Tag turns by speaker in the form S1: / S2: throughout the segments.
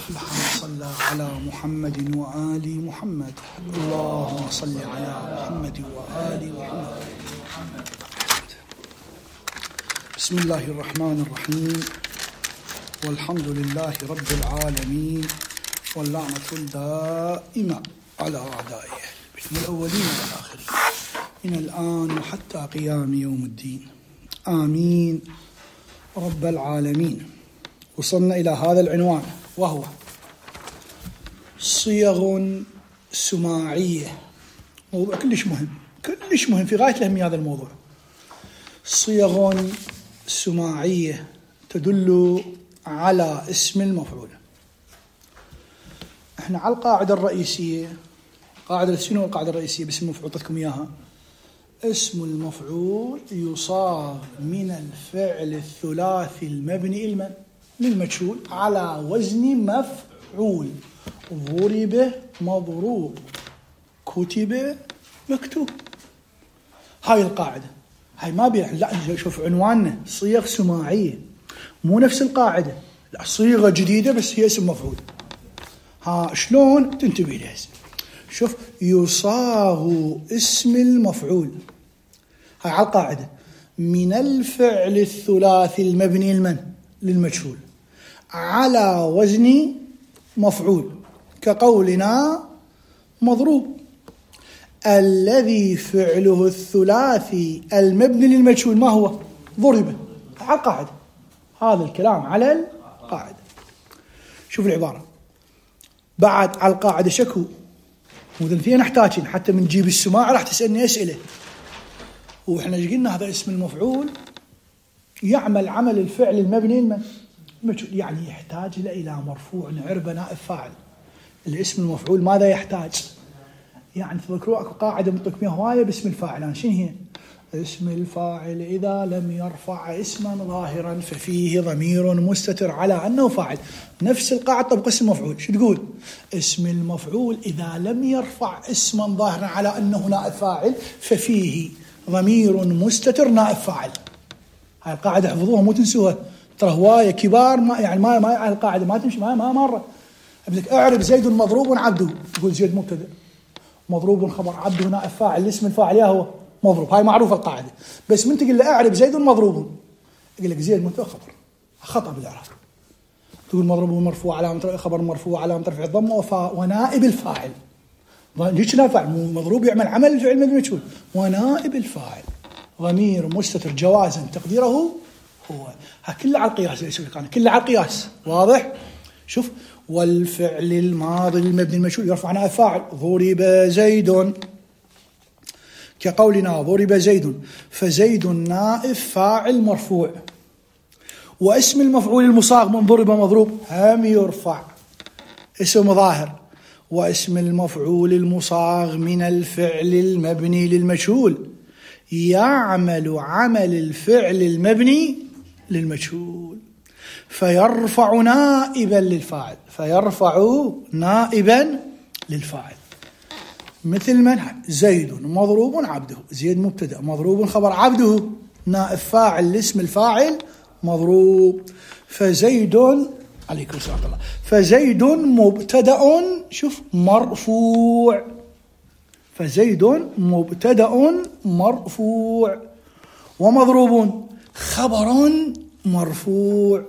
S1: أفلح من صلى على محمد وآل محمد. اللهم صل على محمد وآل محمد. بسم الله الرحمن الرحيم، والحمد لله رب العالمين، واللعنة الدائمة على أعدائه من الأولين والآخرين من الآن وحتى قيام يوم الدين، آمين رب العالمين. وصلنا إلى هذا العنوان، وهو صيغ سماعية. موضوع كلش مهم في غاية الأهمية هذا الموضوع. صيغ سماعية تدل على اسم المفعول. احنا على القاعدة الرئيسية، قاعدة شنو القاعدة الرئيسية باسم المفعول؟ أعطيتكم إياها. اسم المفعول يصاغ من الفعل الثلاثي المبني للمجهول على وزن مفعول. ضرب مضروب، كتب مكتوب. هاي القاعدة، هاي ما بيح. لا شوف عنواننا صيغ سماعية، مو نفس القاعدة، لا صيغة جديدة بس هي اسم مفعول. ها شلون تنتبه لها؟ شوف، يصاغ اسم المفعول، هاي على القاعدة، من الفعل الثلاثي المبني للمجهول على وزن مفعول، كقولنا مضروب. الذي فعله الثلاثي المبني للمجهول ما هو؟ ضرب. على القاعدة، هذا الكلام على القاعدة. شوف العبارة بعد على القاعدة شكو مو فيها نحتاجين حتى من نجيب السماع راح تسألني أسئلة. وإحنا قلنا هذا اسم المفعول يعمل عمل الفعل المبني المجهول، يعني يحتاج إلى مرفوع نعرب نائب فاعل. الاسم المفعول ماذا يحتاج؟ يعني تذكروا أكو قاعدة مطلق هواية باسم الفاعل، شنو هي؟ اسم الفاعل إذا لم يرفع اسما ظاهرا ففيه ضمير مستتر على أنه فاعل. نفس القاعدة طبق اسم المفعول. شو تقول؟ اسم المفعول إذا لم يرفع اسما ظاهرا على أنه نائب فاعل ففيه ضمير مستتر نائب فاعل. هاي القاعدة احفظوها مو تنسوها، ترى هواية كبار ما يعني ما القاعدة ما تمشي ما مرة. أبدك أعرب زيد مضروب عبده، تقول زيد مبتدأ مضروب خبر عبده نائب فاعل، الاسم الفاعل يا هو مضروب. هاي معروفة القاعدة. بس من تقول له أعرب زيد مضروب، يقول لك زيد مبتدأ خبر، خطأ بالإعراب. تقول مضروب مرفوع علامة خبر مرفوع علامة رفع الضمة ونائب الفاعل. ليش نائب فاعل؟ مضروب يعمل عمل الفعل المجهول، ونائب الفاعل ضمير مستتر جوازا تقديره هو. ها كله على القياس، كله على القياس، واضح؟ شوف، والفعل الماضي المبني المجهول يرفع نائب فاعل. ضرب زيد، كقولنا ضرب زيد، فزيد نائب فاعل مرفوع. واسم المفعول المصاغ من ضرب مضروب هم يرفع اسم ظاهر. واسم المفعول المصاغ من الفعل المبني للمجهول يعمل عمل الفعل المبني للمجهول فيرفع نائبا للفاعل. مثل من؟ زيد مضروب عبده، زيد مبتدأ مضروب خبر عبده نائب فاعل الاسم الفاعل مضروب. فزيد عليكم السلام الله، فزيد مبتدأ شوف مرفوع، فزيد مبتدأ مرفوع ومضروب خبر مرفوع.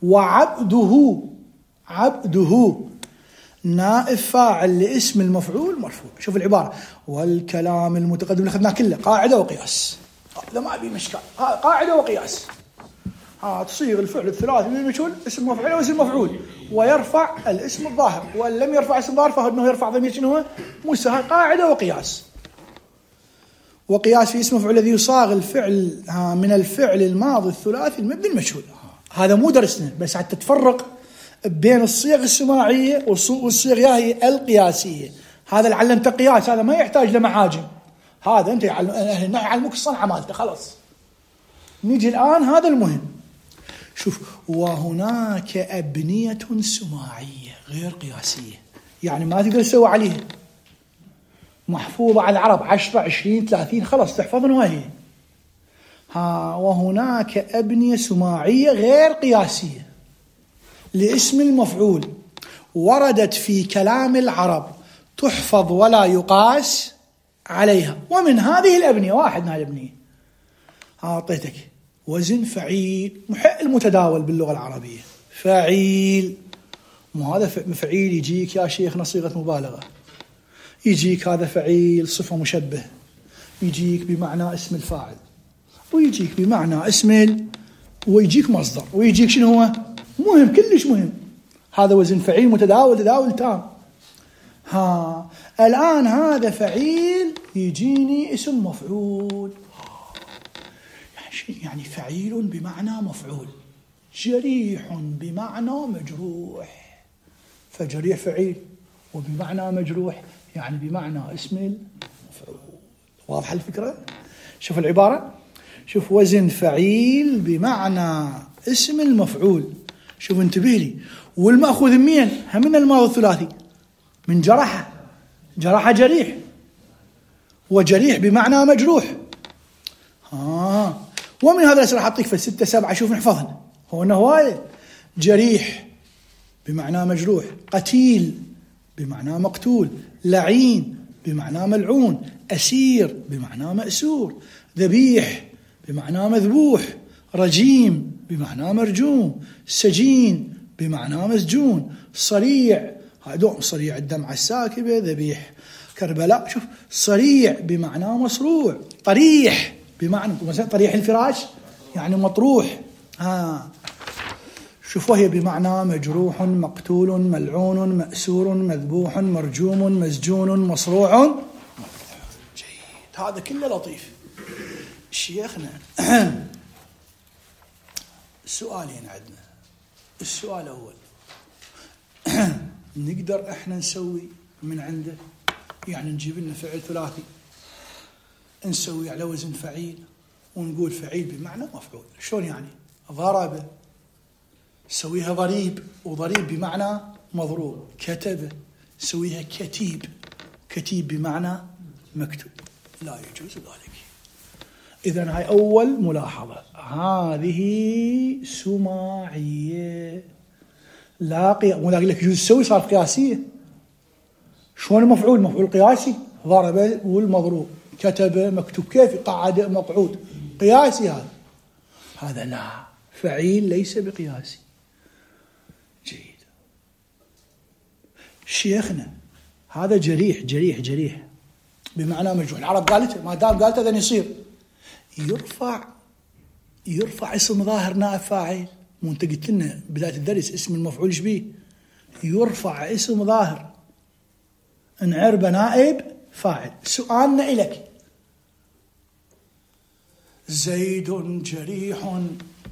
S1: عبده نائب فاعل لاسم المفعول مرفوع. شوف العبارة، والكلام المتقدم اللي أخذناه كله قاعدة وقياس، لا ما أبي مشكلة، قاعدة وقياس. تصيغ الفعل الثلاثي من المجهول اسم مفعول واسم مفعول، ويرفع الاسم الظاهر، وإن لم يرفع اسم ظاهر فإنه يرفع ضمير شنو هو؟ مسهل. قاعدة وقياس. وقياس في اسم مفعول الذي يصاغ الفعل من الفعل الماضي الثلاثي المبني المجهول. هذا مو درسنا، بس حتى تفرق بين الصيغ السماعية والصيغ هي القياسية. هذا اللي علمت قياس، هذا ما يحتاج لمعاجم، هذا أنت أهل النحو يعلموك الصنعة مالته خلاص. نيجي الآن هذا المهم. شوف، وهناك أبنية سماعية غير قياسية، يعني ما تقدر تسوي عليها، محفوظة على العرب 10 20 30 خلاص تحفظن وهي. وهناك أبنية سماعية غير قياسية لاسم المفعول، وردت في كلام العرب تحفظ ولا يقاس عليها. ومن هذه الأبنية، واحد من هذه الأبنية أعطيتك وزن فعيل، المتداول باللغة العربية فعيل. مو هذا فعيل يجيك يا شيخنا صيغة مبالغة، يجيك هذا فعيل صفة مشبه، يجيك بمعنى اسم الفاعل، ويجيك بمعنى ويجيك مصدر، ويجيك شنو هو؟ مهم، كلش مهم. هذا وزن فعيل متداول، تداول تام. الآن هذا فعيل يجيني اسم مفعول، يعني فعيل بمعنى مفعول، جريح بمعنى مجروح، فجريح فعيل وبمعنى مجروح يعني بمعنى اسم المفعول. واضحة الفكرة؟ شوف العبارة، شوف وزن فعيل بمعنى اسم المفعول. شوف انتبه لي، والمأخوذ من من الماضي الثلاثي، من جرح، جرح جريح، وجريح بمعنى مجروح. ومن هذا الأسئلة حطيك في 6 7 شوف نحفظهن. هو هواية. جريح بمعنى مجروح، قتيل بمعنى مقتول، لعين بمعنى ملعون، أسير بمعنى مأسور، ذبيح بمعنى مذبوح، رجيم بمعنى مرجوم، سجين بمعنى مسجون، صريع، هذول صريع الدمعة الساكبة، ذبيح كربلاء. شوف صريع بمعنى مصروع، طريح بمعنى مثلا طريح الفراش يعني مطروح. شوف وهي بمعنى مجروح، مقتول، ملعون، مأسور، مذبوح، مرجوم، مسجون، مصروع. جيد، هذا كله لطيف. شيخنا سؤالين عندنا. السؤال الأول، نقدر احنا نسوي من عنده، يعني نجيب لنا فعل ثلاثي نسوي على وزن فعيل ونقول فعيل بمعنى مفعول. شلون يعني؟ ضرب سويها ضريب، وضريب بمعنى مضروب. كتب سويها كتيب، كتيب بمعنى مكتوب. لا يجوز ذلك. إذن هاي أول ملاحظة، هذه سماعية لا مو لك يجوز تسوي، صار قياسية. شلون مفعول؟ مفعول قياسي، ضرب والمضروب، كتب مكتوب، كيف قعد مقعود، قياسي. هذا لا، فعيل ليس بقياسي. جيد. شيخنا هذا جريح، جريح جريح بمعنى مجروح. العرب قالت ما دام قالت هذا يصير يرفع اسم ظاهر نائب فاعل. مو انت قلت لنا بداية الدرس اسم المفعول ايش بيه؟ يرفع اسم ظاهر انعرب نائب فاعل. سؤالنا إلك، زيد جريح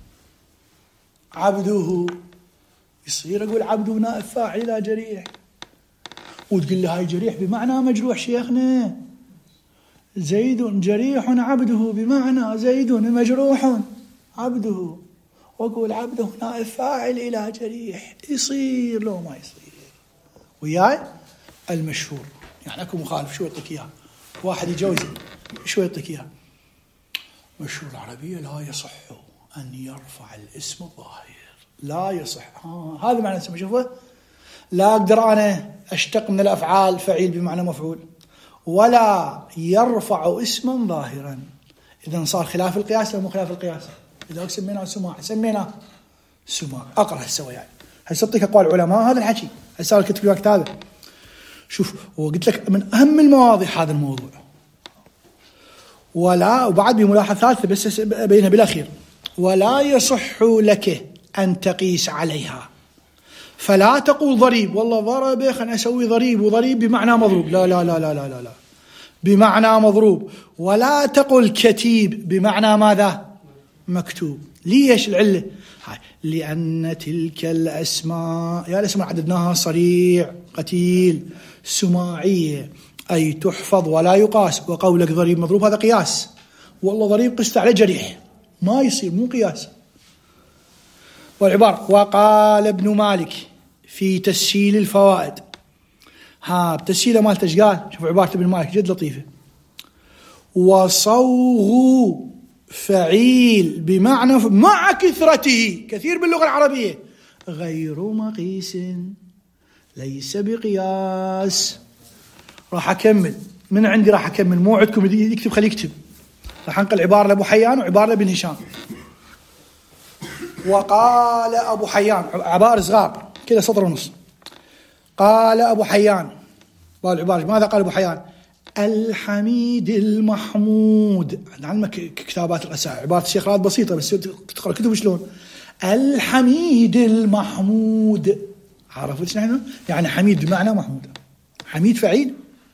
S1: عبده، يصير أقول عبده نائب فاعل لا جريح، وتقول لي هاي جريح بمعنى مجروح. شيخنا زيد جريح عبده بمعنى زيد مجروح عبده، وأقول عبده نائب فاعل إلى جريح، يصير لو ما يصير وياي المشهور. يعني أكو مخالف، شو يعطيك إياه؟ واحد يجوز شو يعطيك إياه؟ مشهور العربية لا يصح أن يرفع الاسم الظاهر، لا يصح. هذا معنى اسمه. شوفه، لا أقدر أنا أشتق من الأفعال فعيل بمعنى مفعول، ولا يرفع اسما ظاهرا. إذا صار خلاف القياس لو مو خلاف القياس. إذا سميناه سماع، سميناه سماع. أقرأ هسه يعني، هسه أعطيك أقوال العلماء هذا الحكي، هسه الكتب في الوقت هذا. شوف، وقلت لك من أهم المواضيع هذا الموضوع. ولا، وبعد بملاحظة ثالثة بس أبينها بالأخير، ولا يصح لك أن تقيس عليها، فلا تقول ضريب والله ضرب خلنا أسوي ضريب، وضريب بمعنى مضروب، لا لا لا لا لا لا, لا. بمعنى مضروب. ولا تقل كتيب بمعنى ماذا؟ مكتوب. ليش العلة؟ لأن تلك الأسماء، يا الأسماء عددناها، صريع، قتيل، سماعية، أي تحفظ ولا يقاس. وقولك ضريب مضروب هذا قياس، والله ضريب قست على جريح، ما يصير، مو قياس. والعبارة وقال ابن مالك في تسهيل الفوائد، بتسهيله مالته ايش قال؟ شوف عبارة ابن مالك جد لطيفة. وصوغ فعيل بمعنى مع كثرته، كثير باللغة العربية، غير مقيس ليس بقياس. راح أكمل من عندي، راح أكمل، مو عندكم يكتب خليه يكتب. راح أنقل عبارة لأبو حيان وعبارة لابن هشام. وقال أبو حيان، عبارة صغار كذا سطر ونص. قال أبو حيان، بالعبارة ماذا قال أبو حيان؟ الحميد المحمود. عندنا كتابات القساء عبارة الشيخ راد بسيطة بس تقرأ كتب شلون. الحميد المحمود، عرفت نحن يعني حميد بمعنى محمود، حميد فعيل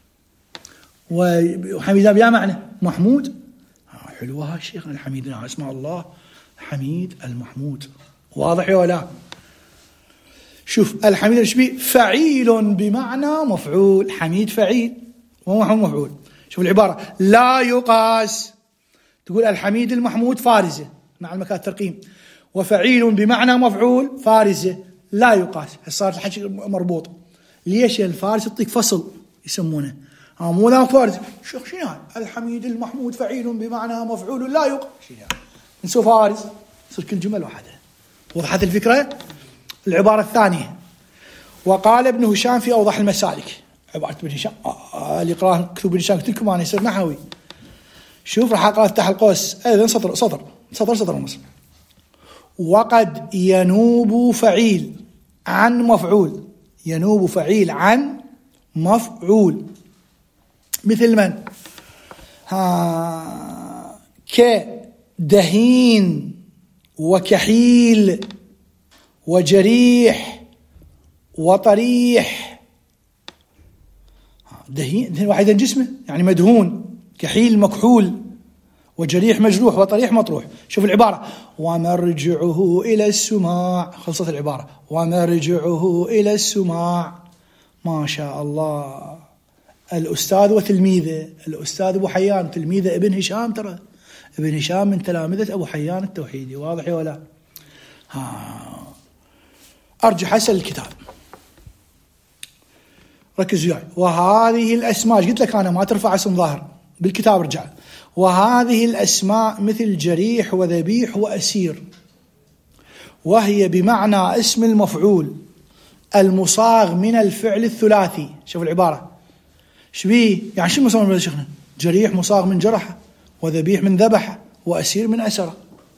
S1: وحميد بيا معنى محمود. حلوة شيخنا الحميد، اسمع الله حميد المحمود، واضح ولا؟ شوف الحميد ايش بيه؟ فعيل بمعنى مفعول، حميد فعيل ومحمود مفعول. شوف العبارة لا يقاس، تقول الحميد المحمود فارزة مع المكان الترقيم، وفعيل بمعنى مفعول فارزة لا يقاس. صار الحكي مربوط. ليش؟ الفارس يعطيك فصل يسمونه، مو لا فارس شيخ شنو الحميد المحمود فعيل بمعنى مفعول لا يقاس، نسو فارس يصير كل جمل واحدة. وضحت الفكرة؟ العبارة الثانية، وقال ابن هشام في أوضح المسالك. عبارة ابن هشام اللي قرأه كتب ابن هشام قلت لكم أنا يصير نحوي. شوف راح أقرأ تحت القوس أيضا سطر ونص. وقد ينوب فعيل عن مفعول، ينوب فعيل عن مفعول مثل من؟ كدهين وكحيل وجريح وطريح. دهين واحدا جسمه يعني مدهون، كحيل مكحول، وجريح مجروح، وطريح مطروح. شوف العبارة ومرجعه إلى السماع، خلصت العبارة ومرجعه إلى السماع. ما شاء الله. الأستاذ وتلميذه، الأستاذ أبو حيان تلميذه ابن هشام، ترى ابن هشام من تلامذة أبو حيان التوحيدي، واضح ولا؟ أرجع حسن الكتاب، ركز وياي. وهذه الأسماء قلت لك أنا ما ترفع اسم ظاهر بالكتاب، رجع. وهذه الأسماء مثل جريح وذبيح وأسير، وهي بمعنى اسم المفعول المصاغ من الفعل الثلاثي. شوف العبارة شبيه يعني شو مصاغ من شيخنا؟ جريح مصاغ من جرح، وذبيح من ذبح، وأسير من أسره.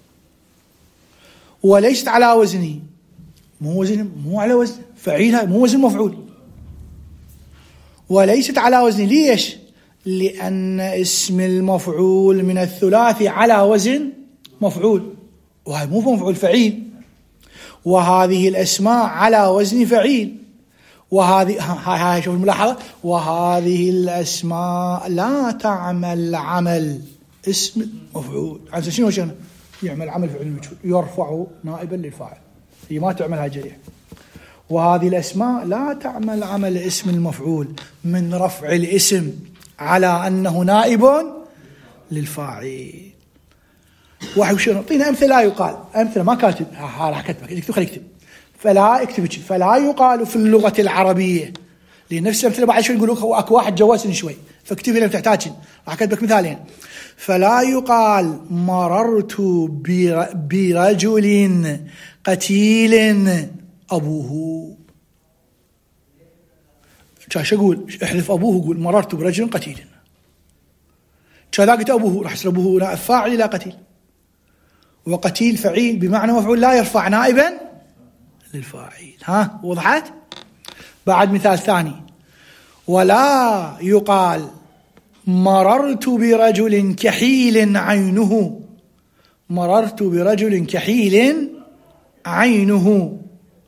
S1: وليست على وزنه، مو على وزن فعيلها، مو وزن مفعول. وليست على وزن، ليش؟ لأن اسم المفعول من الثلاثي على وزن مفعول، وهي مو مفعول فعيل. وهذه الأسماء على وزن فعيل. وهذه هاي شوف الملاحظة، وهذه الأسماء لا تعمل عمل اسم مفعول. عن شنو شنو يعمل عمل فعل المجهول، يرفع نائبا للفاعل، هي ما تعمل هاي جريح. وهذه الأسماء لا تعمل عمل اسم المفعول من رفع الاسم على أنه نائب للفاعل. واحد وشو نعطينا أمثلة لا يقال، أمثلة ما كاتب، راح كتبك اكتب خليك اكتب. فلا اكتب فلا يقال في اللغة العربية، لنفس الأمثلة بعد شوي يقولوا اكو واحد جواسني شوي فاكتب لهم تحتاجين، راح كتبك مثالين. فلا يقال مررت برجل قتيل أبوه. شاش أقول احذف أبوه، قول مررت برجل قتيل. كذا قلت أبوه راح يصير أبوه نائب فاعل لا قتيل، وقتيل فعيل بمعنى مفعول لا يرفع نائبا للفاعل. وضحت؟ بعد مثال ثاني، ولا يقال مررت برجل كحيل عينه، مررت برجل كحيل عينه.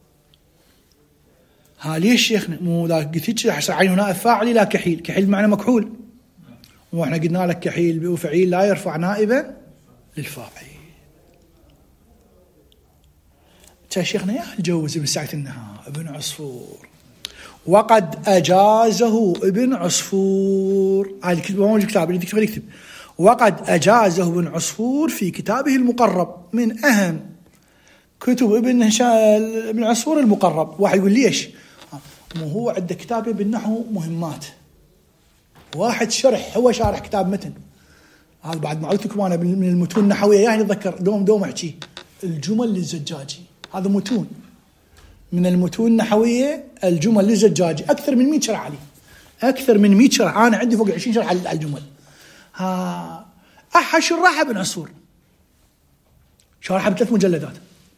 S1: ليش شيخنا؟ مو ذا قلت لك عينه نائب فاعل لا كحيل، كحيل بمعنى مكحول، واحنا قلنا لك كحيل وفعيل لا يرفع نائبا للفاعل. شيخنا يا الجوز ابن ساعة النهار ابن عصفور، وقد أجازه ابن عصفور. هذه الكتاب ما موجود كتاب اللي تكتب يكتب. وقد أجازه ابن عصفور في كتابه المقرب، من أهم كتب ابن عصفور المقرب. واحد يقول ليش؟ مو هو عنده كتابه بالنحو مهمات، واحد شرح، هو شارح كتاب متن. هذا بعد ما قلت لكم انا من المتون النحويه، يعني اتذكر دوم احكي الجمل للزجاجي، هذا متون من المتون النحوية الجمل للزجاجي أكثر من 100 شرح عليه، أكثر من 100 شرح. أنا عندي فوق 20 شرح على الجمل. أحد شراحها ابن عصفور، شرحها ب3 مجلدات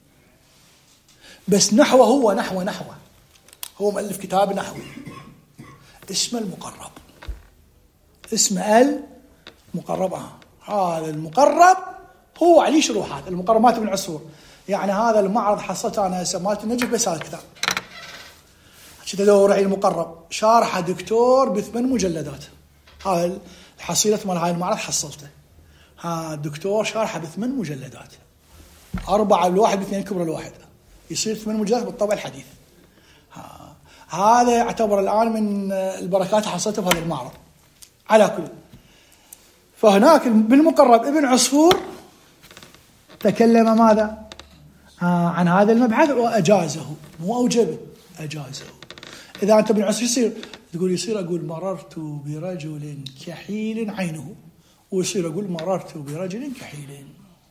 S1: بس. نحوه هو نحوه هو مؤلف كتاب نحوي اسمه المقرب، اسمه المقرب. هذا المقرب هو عليه شروحات. المقرب مات ابن عصفور، يعني هذا المعرض حصلته أنا مالت النجف بس هذا الكتاب. كنت أدور على المقرب شارحه دكتور ب8 مجلدات. هذا الحصيلة مال هاي المعرض حصلته، ها دكتور شارحه ب8 مجلدات، 4 الواحد ب2 كبر الواحد، يصير 8 مجلدات بالطبع الحديث. هذا يعتبر الآن من البركات حصلته بهذا المعرض. على كل، فهناك بالمقرب ابن عصفور تكلم ماذا؟ عن هذا المبحث وأجازه، مو أوجبه، أجازه. إذا أنت ابن عصفور يصير تقول أقول مررت برجل كحيل عينه، ويصير أقول مررت برجل كحيل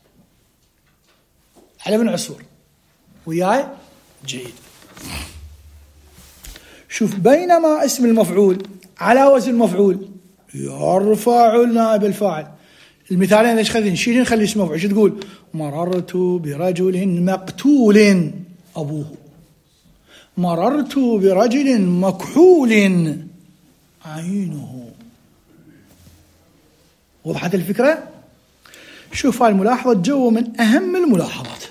S1: على ابن عصفور. وياي جيد. شوف، بينما اسم المفعول على وزن المفعول يرفع النائب الفاعل. المثالين ليش خذين شيلين خلي اسم مفعول. شو تقول؟ مررت برجل مقتول أبوه، مررت برجل مكحول عينه. وضحت الفكرة؟ شوف هاي الملاحظة جو من أهم الملاحظات.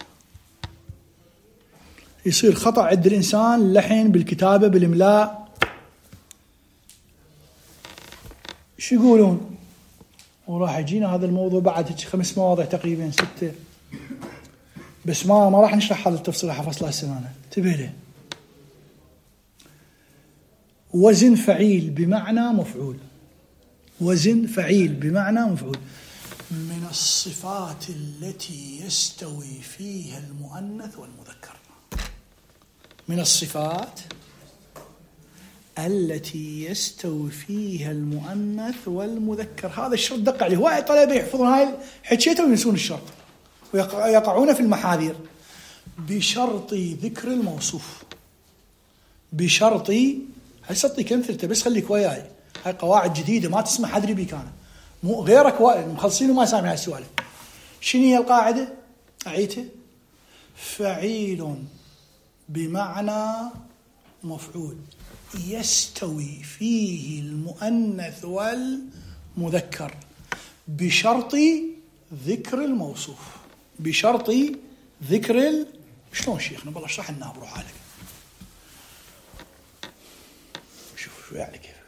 S1: يصير خطأ عند الإنسان لحن بالكتابة بالإملاء. شو يقولون؟ وراح يجينا هذا الموضوع بعد 5 مواضيع تقريبا 6، بس ما راح نشرح هذا التفصيل، حفصل السنة انتبه له. وزن فعيل بمعنى مفعول، وزن فعيل بمعنى مفعول من الصفات التي يستوي فيها المؤنث والمذكر. من الصفات التي يستوي فيها المؤنث والمذكر. هذا الشرط دق عليه. هواي طلبة يحفظون هاي الحكيته وينسون الشرط ويقعون في المحاذير. بشرط ذكر الموصوف، بشرط. هالشرط كمثلته بس خليك وياي، هاي قواعد جديدة ما تسمع حد بيك أنا، مو غيرك مخلصين وما سامع هالسؤال. شنو هي القاعدة؟ أعيته: فعيل بمعنى مفعول يستوي فيه المؤنث والمذكر بشرط ذكر الموصوف. بشرط ذكر شلون شيخنا؟ بالله اشرح لنا بروح عليك. شوف شو يعني كيف.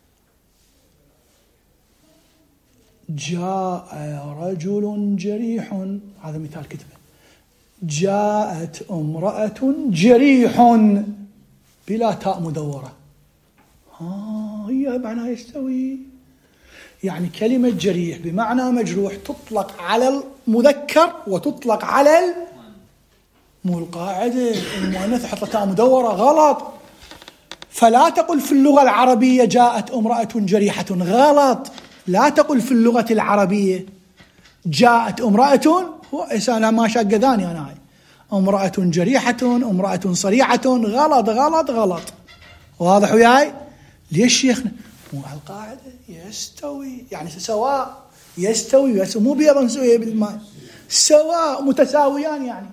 S1: جاء رجل جريح، هذا مثال كتبه. جاءت امرأة جريح بلا تاء مدورة. هي معناها يستوي، يعني كلمة جريح بمعنى مجروح تطلق على المذكر وتطلق على مو القاعدة المؤنث حط تاء مدورة، غلط. فلا تقل في اللغة العربية جاءت امرأة جريحة، غلط. لا تقل في اللغة العربية جاءت امرأة، أنا ما شاق ذاني أنا هاي امرأة جريحة، امرأة صريحة، غلط غلط غلط. واضح وياي؟ ليش شيخنا؟ مو القاعدة يستوي، يعني سواء يستوي مو بيضا سوية بالماء، سواء متساويان. يعني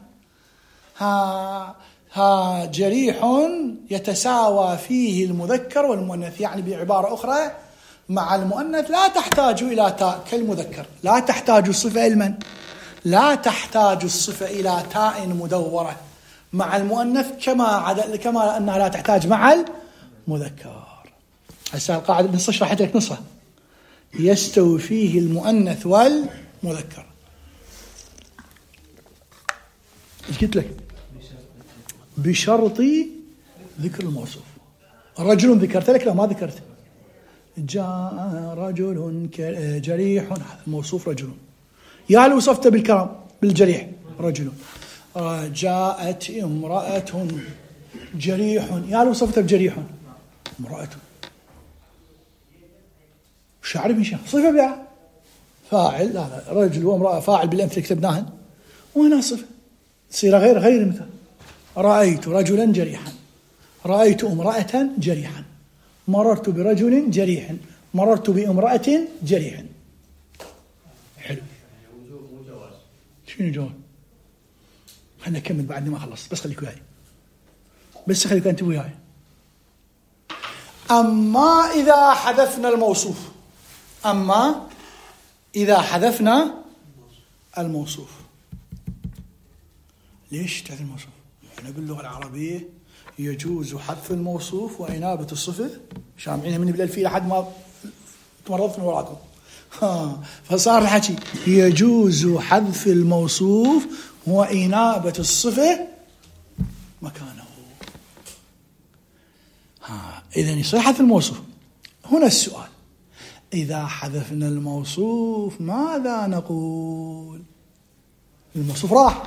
S1: ها جريح يتساوى فيه المذكر والمؤنث، يعني بعبارة أخرى مع المؤنث لا تحتاج إلى تاء كالمذكر، لا تحتاج الصفة إلى لا تحتاج الصفة إلى تاء مدورة مع المؤنث كما أنها لا تحتاج مع المذكر. هسه القاعدة نص شرحت لك نصها. يستوي فيه المؤنث والمذكر. قلت لك بشرط ذكر الموصوف. رجل ذكرت لك؟ لا ما ذكرت. جاء رجل جريح، الموصوف رجل. يا هل وصفته بالكرم بالجريح رجل. جاءت امرأة جريح، يا هل وصفته بجريح امرأة. وش أعرف من شيء صفة بها فاعل، لا رجل وامرأة فاعل بالأمثلة كتبناهن، وهنا صفة تصير غير مثال. رأيت رجلا جريحا، رأيت امرأة جريحا، مررت برجل جريح، مررت بامرأة جريح. حلو. شنو جواب؟ خلنا نكمل بعد ما خلص، بس خليك وياي، بس خليك انت وياي. أما إذا حذفنا الموصوف، أما إذا حذفنا الموصوف. ليش تحذف الموصوف؟ احنا باللغة العربية يجوز حذف الموصوف وإنابة الصفة، شامعينها من بالألفية لحد ما تمرضت من وراكم. فصار الحكي يجوز حذف الموصوف وإنابة الصفة مكانه. إذن يصير حذف الموصوف. هنا السؤال: إذا حذفنا الموصوف ماذا نقول؟ الموصوف راح،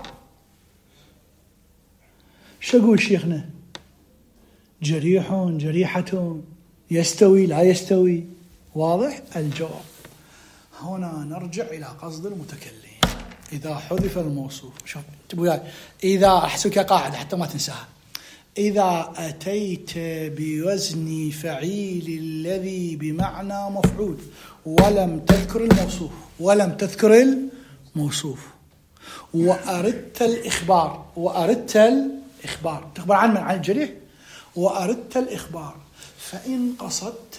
S1: شو أقول شيخنا؟ جريح، جريحة، يستوي، لا يستوي؟ واضح الجواب. هنا نرجع إلى قصد المتكلم. إذا حذف الموصوف، شوف انتبهوا وياي، إذا أحسبك قاعدة حتى ما تنساها: إذا أتيت بوزن فعيل الذي بمعنى مفعول ولم تذكر الموصوف، ولم تذكر الموصوف، وأردت الإخبار، وأردت الإخبار، تخبر عن من؟ عن الجريح. وأردت الإخبار، فإن قصدت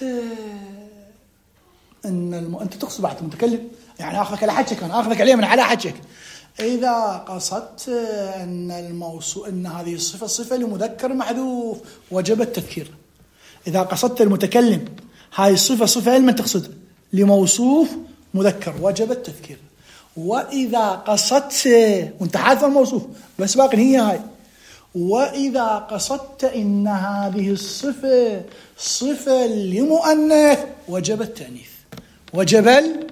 S1: أن أنت تقصد بعد المتكلم، يعني أخذك على حجك، أنا أخذك عليه من على حجك. إذا قصدت أن الموصوف، أن هذه الصفة صفة لمذكر محذوف، وجب التذكير. إذا قصدت المتكلم هاي الصفة صفة لمن تقصد؟ لموصوف مذكر، وجب التذكير. وإذا قصدت، وانت حاذف الموصوف بس باقي هي هاي، وإذا قصدت إن هذه الصفة صفة لمؤنث، وجب التأنيث، وجب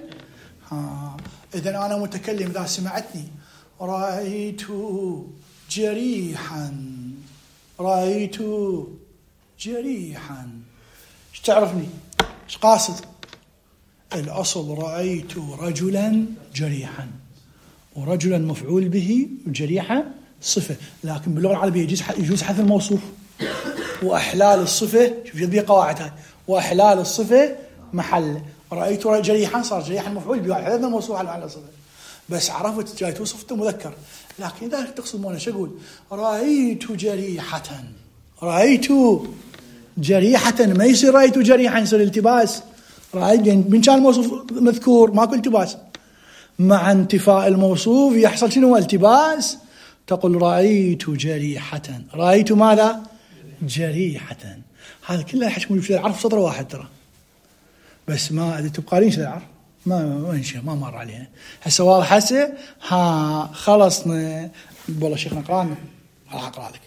S1: إذن أنا متكلم إذا سمعتني رأيت جريحا، رأيت جريحا، ايش تعرفني؟ ايش قاصد؟ الأصل رأيت رجلا جريحا، ورجلا مفعول به، جريحا صفة. لكن باللغة العربية يجوز حذف الموصوف وأحلال الصفة. شوف جذبية قواعد هاي: وأحلال الصفة محل. رأيت جريحا صار جريحا مفعول به، حذفنا الموصوف على محل الصفة، بس عرفت جاي توصف مذكر. لكن إذا تقصد مؤنث شو أقول؟ رأيت جريحة، رأيت جريحة، ما يصير رأيت جريحا، يصير التباس. رأيت من كان الموصوف مذكور ماكو التباس، مع انتفاء الموصوف يحصل شنو؟ التباس. تقول رأيت جريحة، رأيت ماذا؟ جريحة. هذا كله حكي موجود في العرف سطر واحد ترى، بس ما تبقى ليش العرف ما مر علينا هسه. واضح هسه؟ ها خلصنا. والله شيخنا قرانا، راح اقرا لك.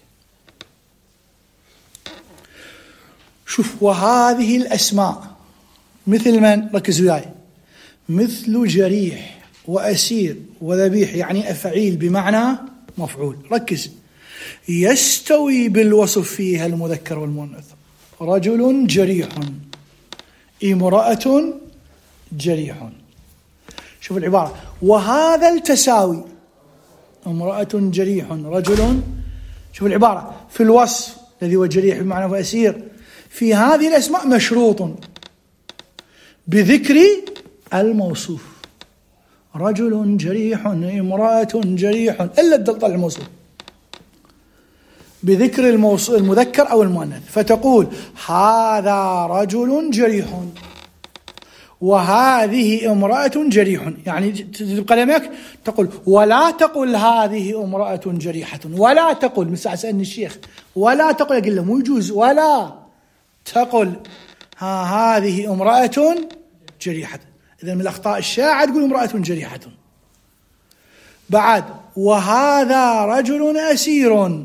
S1: شوف: وهذه الاسماء مثل من؟ ركز وياي: مثل جريح واسير وذبيح، يعني افعيل بمعنى مفعول. ركز: يستوي بالوصف فيها المذكر والمؤنث. رجل جريح، امرأة جريح. شوف العبارة: وهذا التساوي، امرأة جريح، رجل. شوف العبارة: في الوصف الذي هو جريح بمعنى وأسير، في هذه الأسماء مشروط بذكر الموصوف. رجل جريح، امرأة جريح، إلا تطلع الموصوف بذكر المذكر أو المؤنث. فتقول هذا رجل جريح، وهذه امرأة جريح، يعني تبقى لمك تقول. ولا تقل هذه امرأة جريحة، ولا تقل، مساء سألني الشيخ، ولا تقل، أقول له مو يجوز، ولا تقل هذه امرأة جريحة. إذا من الأخطاء الشائعة تقول امرأة جريحة. بعد: وهذا رجل أسير،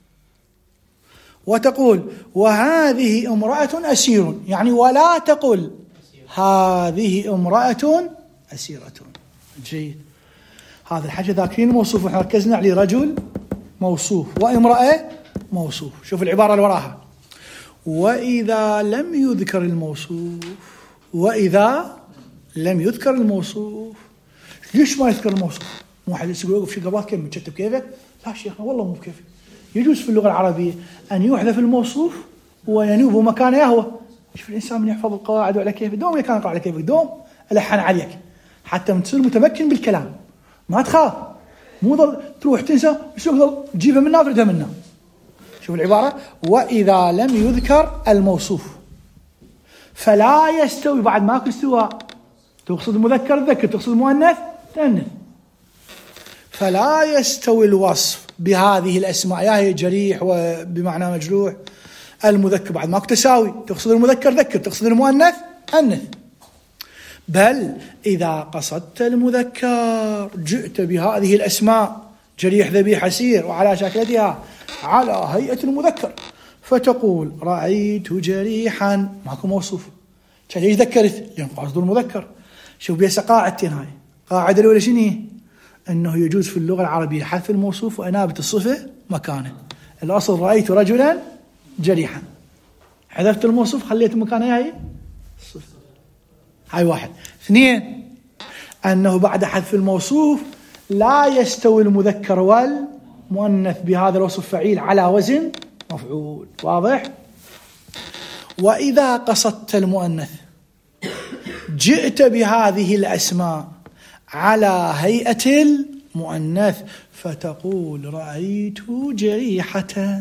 S1: وتقول وهذه امرأة أسير، يعني ولا تقل هذه امرأة أسيرة. جيد. هذا الحاجة ذاكرين موصوف، وإحنا ركزنا عليه: رجل موصوف وامرأة موصوف. شوف العبارة اللي وراها: وإذا لم يذكر الموصوف، وإذا لم يذكر الموصوف. ليش ما يذكر الموصوف؟ مو واحد يقول وقف شقبات كم متشتب كيفك؟ لا شيخنا والله مو بكيفي. يجوز في اللغة العربية أن يحذف الموصوف وينوب مكانه يهوى. شوف الإنسان من يحفظ القواعد وعلى كيفك، دوم كان يقرأ على كيفك، دوم ألحن عليك حتى تصير متمكن بالكلام، ما تخاف، مو ضل تروح تنسى شو ضل تجيبها منا وتردها منا. شوف العبارة: وإذا لم يذكر الموصوف فلا يستوي. بعد ماكو استواء، تقصد المذكر تذكر، تقصد المؤنث تأنث. فلا يستوي الوصف بهذه الأسماء، يا هي جريح وبمعنى مجروح، المذكر بعد ماكو تساوي، تقصد المذكر ذكر، تقصد المؤنث أنث. بل إذا قصدت المذكر جئت بهذه الأسماء: جريح ذبيح أسير وعلى شكلتها على هيئة المذكر، فتقول رأيت جريحا، ماكو موصوف، ليش ذكرت؟ لأن قصد المذكر. شوف بيسا قاعدتين هاي. قاعدة الأولى شنو؟ أنه يجوز في اللغة العربية حذف الموصوف وإنابة الصفة مكانه. الأصل رأيت رجلا جريحا، حذفت الموصوف خليت مكانه هاي الصفة. هاي واحد. اثنين، أنه بعد حذف الموصوف لا يستوي المذكر والمؤنث بهذا الوصف فعيل على وزن مفعول. واضح؟ وإذا قصدت المؤنث جئت بهذه الأسماء على هيئة المؤنث، فتقول رأيت جريحة.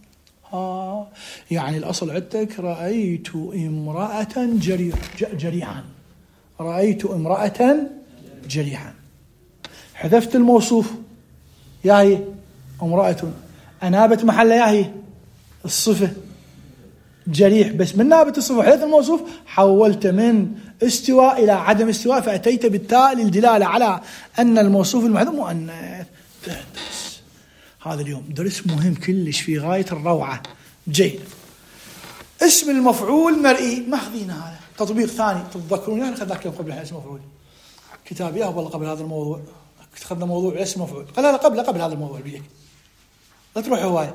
S1: يعني الأصل عندك رأيت امرأة جريحا، رأيت امرأة جريحا. حذفت الموصوف، يا هي امرأة، أنابت محل يا هي الصفة جريح، بس من نابة الصفة حذفت الموصوف حولت من استواء إلى عدم استواء، فأتيت بالتالي الدلالة على أن الموصوف المحذوف مؤنث. درس هذا اليوم درس مهم كلش في غاية الروعة. جيد. اسم المفعول مرئي، ماخذين هذا تطبيق ثاني تتذكرون، يعني أخذ لكم قبل اسم المفعول كتابي والله قبل هذا الموضوع أخذنا موضوع اسم المفعول، قبل هذا الموضوع بيك لا تروح هواية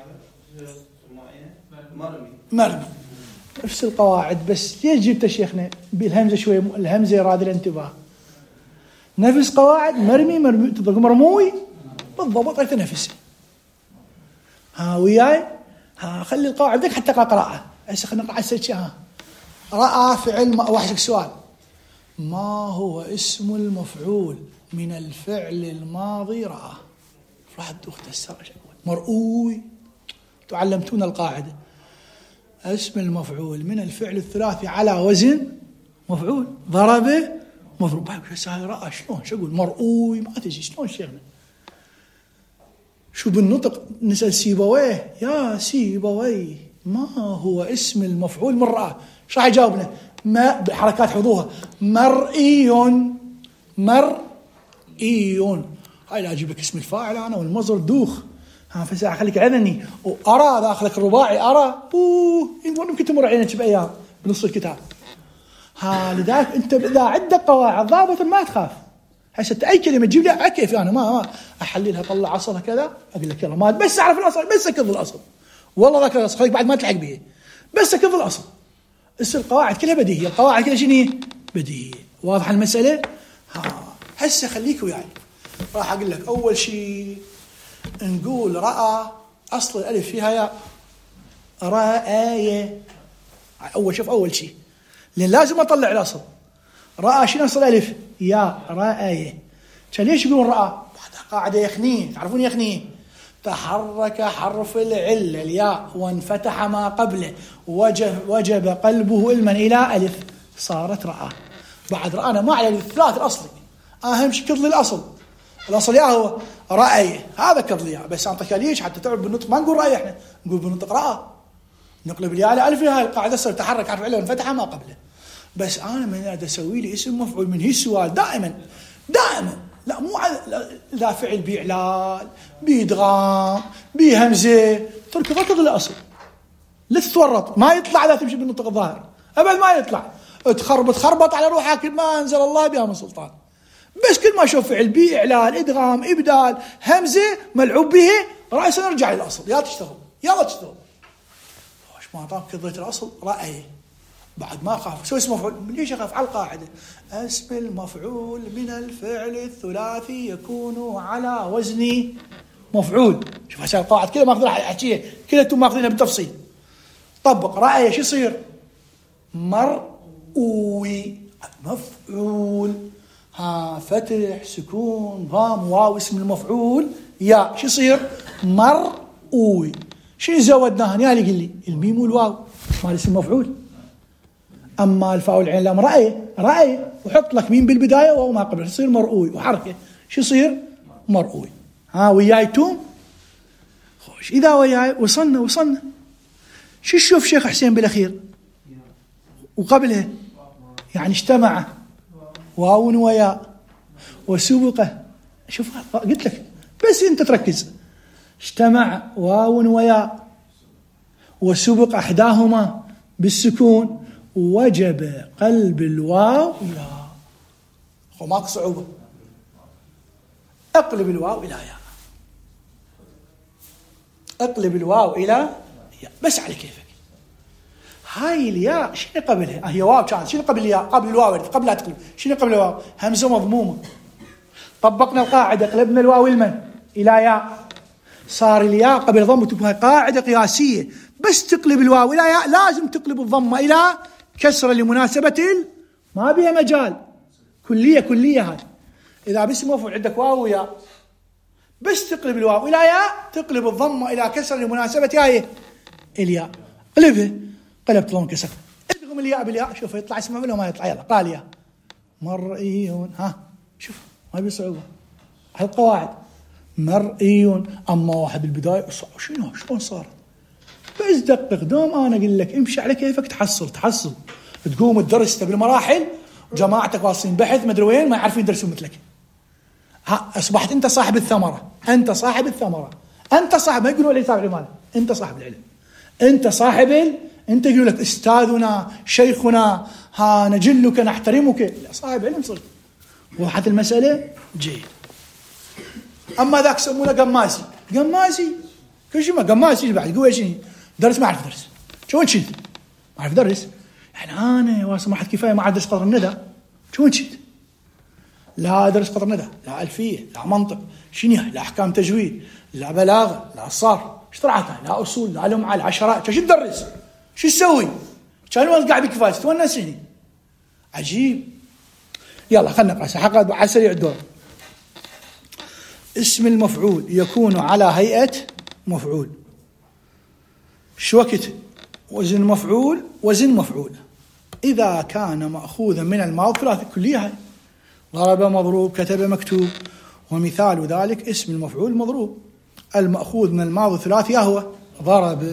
S1: مرمي نفس القواعد، بس ليش جبت شيخنا بالهمزة شوية؟ الهمزة يراد الانتباه. نفس قواعد مرمي تطلق مرموي بالضبط، يتنافس. ها وياي، ها خلي القواعد ذيك حتى قراءة. هسه خلينا نقرأ السيتش. ها رأى فعل واحد سؤال: ما هو اسم المفعول من الفعل الماضي رأى؟ راح تختصر مرؤوي. تعلمتون القاعدة: اسم المفعول من الفعل الثلاثي على وزن مفعول. ضرب مضروب. رأى شلون؟ شو أقول؟ مرؤوي ما تجي شلون شيخنا؟ شو بالنطق؟ نسأل سيبويه: يا سيبويه ما هو اسم المفعول من رأى؟ ايش راح يجاوبنا؟ ما بحركات حفظوها: مرئي. مرئي. هاي لا اجيب لك اسم الفاعل انا والمصدر دوخ. ها فساعة خليك عذني وأرى داخلك رباعي أرى يمكن تمر عينك بأيام بنص الكتاب. ها لذلك أنت إذا عندك قواعد ضابط ما تخاف. هسه أي كلمة تجيب لي كيف أنا ما أحللها طلع أصلها كذا أقول لك يلا ما بس أعرف الأصل، بس أكذب الأصل والله ذاك الأصل خليك بعد ما تلحق به، بس أكذب الأصل. القواعد كلها بديهية، القواعد كلها شنو بديهية. واضح المسألة؟ ها هسه خليك وياي راح أقول لك أول شيء نقول رأى أصل الألف فيها ياء. رأى أول شيء لأن لازم أطلع الأصل. رأى شنو أصل الألف؟ ياء. رأى ليش يقولون رأى؟ بعد قاعدة يخنيه، تعرفون يخنيه؟ تحرك حرف العلة الياء وانفتح ما قبله وجب قلبه علما إلى ألف، صارت رأى. بعد رأنا ما على الثلاث الأصلي، أهم شيء كضل الأصل يا هو رأي، هذا كضلية. بس أنطك ليش حتى تعرف بالنطق ما نقول رأي، إحنا نقول بالنطق رأى، نقلب الياء على ألف. هاي القاعدة صار تحرك حرف علة وانفتح ما قبله. بس أنا من هذا أسوي لي اسم مفعول من هي السؤال دائما لا مو لا فعل بإعلال بإدغام بهمزة تركض الأصل، لا تتورط ما يطلع، لا تمشي بالنطق الظاهر أبد ما يطلع، تخربط على روحك ما أنزل الله بها من سلطان. بس كل ما أشوف فعل بإعلال إدغام إبدال همزة ملعوب به رأسا نرجع للأصل، يلا تشتغل وش ما طاب كضيت الأصل رأي. بعد ما أخاف سوي اسم مفعول، ليش أخاف؟ على القاعدة اسم المفعول من الفعل الثلاثي يكون على وزن مفعول. شوف هسه القواعد كلها ماخذينها احكيها كلها انتم ماخذينها بالتفصيل. طبق رأي شو يصير؟ مرؤوي مفعول، فتح سكون ضام واو اسم المفعول يا شو يصير؟ مرؤوي. شنو زودناها؟ يا اللي قل لي الميم والواو مال اسم المفعول. اما الفاء والعين لام رأي وحط لك ميم بالبدايه واو ما قبل يصير مرؤوي وحركه شو يصير؟ مرؤوي. وياي توم؟ خوش اذا وياي وصلنا شو تشوف شيخ حسين بالاخير وقبلها؟ يعني اجتمع واو وياء وسبقه. شوف قلت لك بس انت تركز، اجتمع واو وياء وسبق احداهما بالسكون وجب قلب الواو الى ماكو صعوبه. اقلب الواو الى ياء، اقلب الواو الى ياء بس على كيفك. هاي الياء شنو قبلها؟ هي واو كانت، شنو قبل الياء؟ قبل الواو قبل لا تقلب شنو قبل الواو؟ همزه مضمومه. طبقنا القاعده قلبنا الواو المن الى ياء، صار الياء قبل ضمه. تبقى قاعده قياسيه، بس تقلب الواو الى ياء لازم تقلب الضمه الى كسره لمناسبه ما بها مجال. كليه هاي. اذا باسم مفعول عندك واو وياء بس تقلب الواو الى ياء تقلب الضمه الى كسره لمناسبه هاي الياء. قلبها قلبت ضم كسر، ادغم الياء بالياء شوف يطلع اسم منه ما يطلع. يلا قال يا مرئيون. شوف ما بصعوبه هالقواعد. مرئيون. اما واحد بالبدايه شلون صار؟ بس دقق دوم انا اقول لك امشي على كيفك تحصل تقوم تدرس بالمراحل. جماعتك واصلين بحث مدري وين ما يعرفين يدرسون مثلك. اصبحت انت صاحب الثمره، انت صاحب ما يقولوا لي صاحب العلم، انت صاحب العلم، انت يقول لك استاذنا شيخنا نجلك نحترمك. لا صاحب علم صرت. وضحت المساله؟ جيد. اما ذاك يسمونه قماسي كل شيء ما قماسي بعد قوي شيء درس ما اعرف درس. شلون شد؟ ما اعرف درس. يعني انا واسمحت كفايه ما ادرس قدر الندى. شلون شد؟ لا ادرس قدر الندى، لا الفيه، لا منطق، شنو لا احكام تجويد، لا بلاغه، لا صرف، ايش طلعتها؟ لا اصول، لا لمعه، لا عشرات. شو تدرس؟ شو تسوي؟ كانوا قاعد بكفايه تونسني. عجيب. يلا خلنا نقرا حق على سريع الدور. اسم المفعول يكون على هيئه مفعول. شو وقت؟ وزن مفعول اذا كان ماخوذا من الماضي ثلاثه كلها. ضرب مضروب، كتب مكتوب. ومثال ذلك اسم المفعول مضروب المأخوذ من الماضي ثلاثي هو ضرب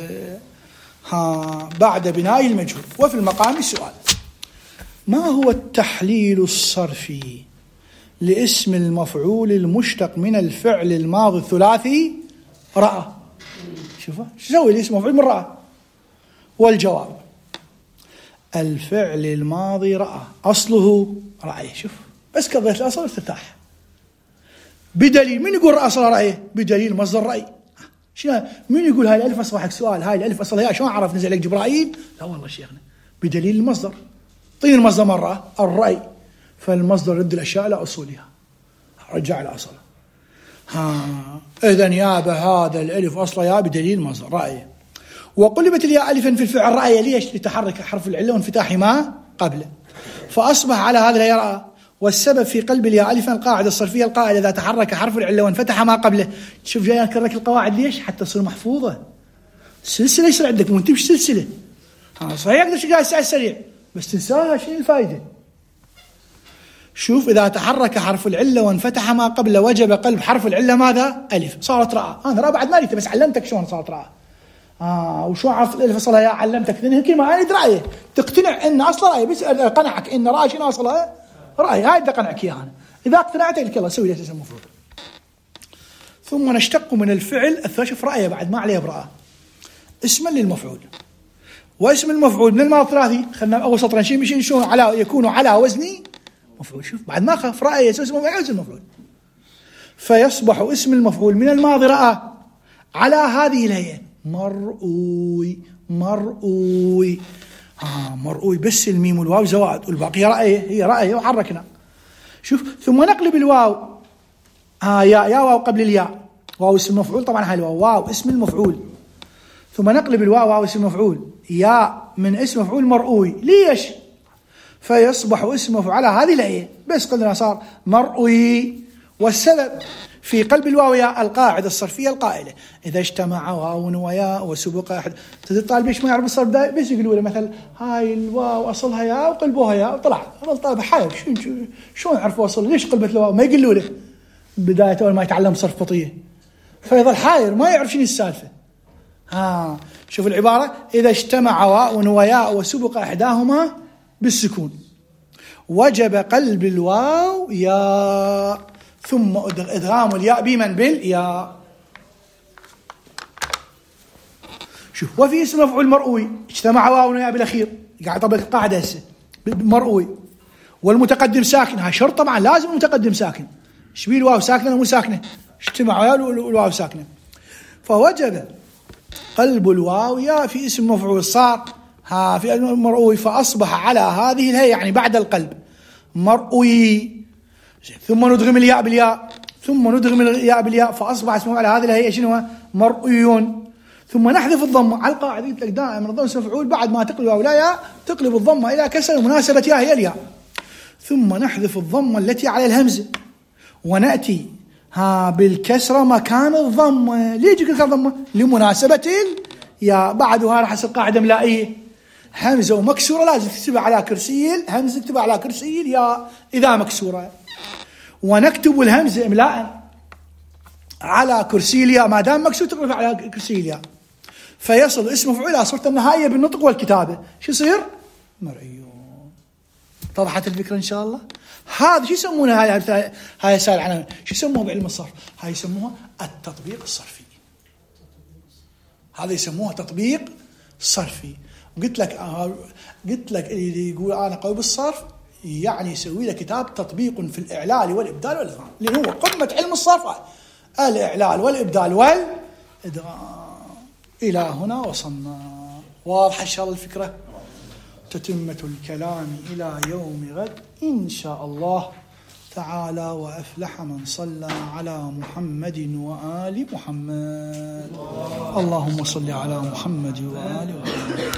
S1: بعد بناء المجهول. وفي المقام السؤال: ما هو التحليل الصرفي لاسم المفعول المشتق من الفعل الماضي الثلاثي رأى؟ شوفوا شو يسوي الاسم مفعول من رأى. والجواب: الفعل الماضي رأى أصله رأي. شوف بس قضيت الأصل استفتاح. بدليل من يقول أصل رأيه؟ بدليل مصدر رأي. شنو من يقول هاي الألف أصبحك سؤال هاي الألف أصلها شلون عرف نزل لك جبرائيل؟ لا والله شيخنا بدليل المصدر. طين المصدر مرة الرأي، فالمصدر يرد الأشياء إلى أصولها رجع إلى أصلها. إذن يابا هذا الألف أصله يا بدليل مصدر رأي. وقلبت الياء ألفا في الفعل رأي. ليش؟ لتحرك حرف العلة وانفتاح ما قبله، فأصبح على هذا لا يرى. والسبب في قلب الياء ألفا القاعدة الصرفية القاعدة إذا تحرك حرف العلة وانفتح ما قبله. شوف جاي أذكر لك القواعد ليش؟ حتى تصير محفوظة. سلسلة يصير عندك وانت مش سلسلة. صحيح أقدر شو قاعد الساعة السريع بس تنساها. شنو الفائدة؟ شوف إذا تحرك حرف العلة وانفتح ما قبله وجب قلب حرف العلة ماذا؟ ألف. صارت رأى. أنا رأى بعد ما ريته بس علمتك شلون صارت رأى. وشو عرفت الألف أصلها يا علمتك ذنين كلمة أنا رأيه تقتنع إن أصل رأي بس قنعك إن رأي شنو أصلها رأي. هاي بدي أقنعك إياها أنا. إذا اقتنعت لك يلا سوي لي أساس المفروض. ثم نشتق من الفعل الثلاث رأيه بعد ما عليه برأى اسما للمفعول. واسم المفعول من الماضي الثلاثي خلنا أول سطر نشيل شلون على يكون على وزني مفعول. شوف بعد ما خاف رأي اسم المفعول فيصبح اسم المفعول من الماضي رأى على هذه الهيئة مرؤوي. مرؤوي بس الميم والواو زوائد والباقي هي رأي وحركنا. شوف ثم نقلب الواو يا واو قبل الياء واو اسم المفعول، طبعا هاي الواو واو اسم المفعول، ثم نقلب الواو واو اسم المفعول ياء من اسم مفعول مرؤوي. ليش؟ فيصبح اسم مفعول على هذه الهيئة، بس قلنا صار مرؤوي. والسبب في قلب الواو ياء القاعدة الصرفية القائلة إذا اجتمع واو وياء وسبق أحد. تجد الطالب ليش ما يعرف الصرف ده؟ بس يقولوا له مثلا هاي الواو أصلها ياء وقلبوها ياء وطلع الطالب حاير شلون يعرف وصل ليش قلبت الواو؟ ما يقولوا له بداية أول ما يتعلم صرف بطيء، فيظل حاير ما يعرف شنو السالفة. شوف العبارة إذا اجتمع واو وياء وسبق إحداهما بالسكون وجب قلب الواو ياء ثم إدغام الياء بمن بالياء. شوف وفي اسم مفعول مرؤوي اجتمع واو وياء بالأخير، قاعد طبق القاعدة هسه مرؤوي والمتقدم ساكن، هاي شرط طبعا لازم المتقدم ساكن. شبيه الواو ساكنة ولا مو ساكنة؟ اجتمع واو والواو ساكنة، فوجب قلب الواو ياء في اسم مفعول صار في المرؤوي، فأصبح على هذه الهيئة يعني بعد القلب مرؤوي. ثم ندغم الياء بالياء ثم ندغم الياء بالياء فأصبح اسمه على هذه الهيئة شنو؟ مرؤيون. ثم نحذف الضمة على القاعدة، قلت لك دائما الضم اسم مفعول بعد ما تقلب واو لا ياء تقلب الضمة إلى كسر مناسبة ياء هي الياء، ثم نحذف الضمة التي على الهمزة ونأتي بالكسرة مكان الضمة. ليه يجيك الضمة؟ لمناسبة يا بعدها راح يصير قاعدة ملائية، همزة ومكسورة لازم تكتبها على كرسي الهمزة، تكتبها على كرسي الياء إذا مكسورة، ونكتب الهمزة إملاء على كرسي الياء ما دام مكسور تقرأ على كرسي الياء، فيصل اسم مفعول إلى صورة النهاية بالنطق والكتابة. شو يصير؟ مرئيون. اتضحت الفكرة إن شاء الله؟ هذا شو يسمونه؟ هاي سائل عنها شو يسموه بعلم الصرف؟ هاي يسموها التطبيق الصرفي. هذا يسموه تطبيق صرفي. قلت لك اللي يقول أنا قوي بالصرف يعني يسوي له كتاب تطبيق في الإعلال والإبدال والإدغام، لأنه هو قمة علم الصرف، الإعلال والإبدال والإدغام. إلى هنا وصلنا. واضح إن شاء الله الفكرة؟ تتمة الكلام إلى يوم غد إن شاء الله تعالى. وأفلح من صلى على محمد وآل محمد. اللهم صل على محمد وآل محمد.